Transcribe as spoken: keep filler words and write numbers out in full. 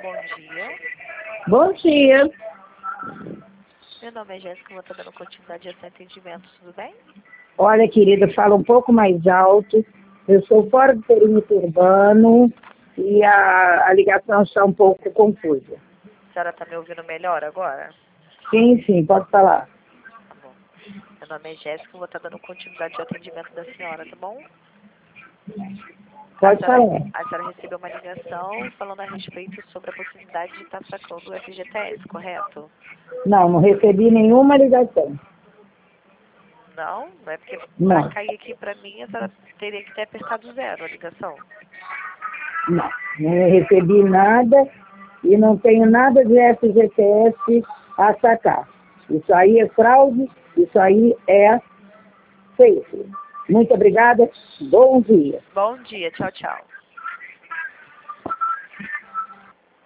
bom dia. Bom dia. Meu nome é Jéssica, vou estar dando continuidade a seu atendimento, tudo bem? Olha, querida, fala um pouco mais alto. Eu sou fora do perímetro urbano e a, a ligação está um pouco confusa. A senhora está me ouvindo melhor agora? Sim, sim, pode falar. Tá bom. Meu nome é Jéssica, vou estar dando continuidade ao atendimento da senhora, tá bom? Pode a senhora, falar. a senhora recebeu uma ligação falando a respeito sobre a possibilidade de estar sacando o F G T S, correto? Não, não recebi nenhuma ligação. Não? Não é porque para Não, cair aqui para mim, a senhora teria que ter apertado zero a ligação. não. Não recebi nada e não tenho nada de F G T S a sacar. Isso aí é fraude, isso aí é fake. Muito obrigada, bom dia. Bom dia, tchau, tchau.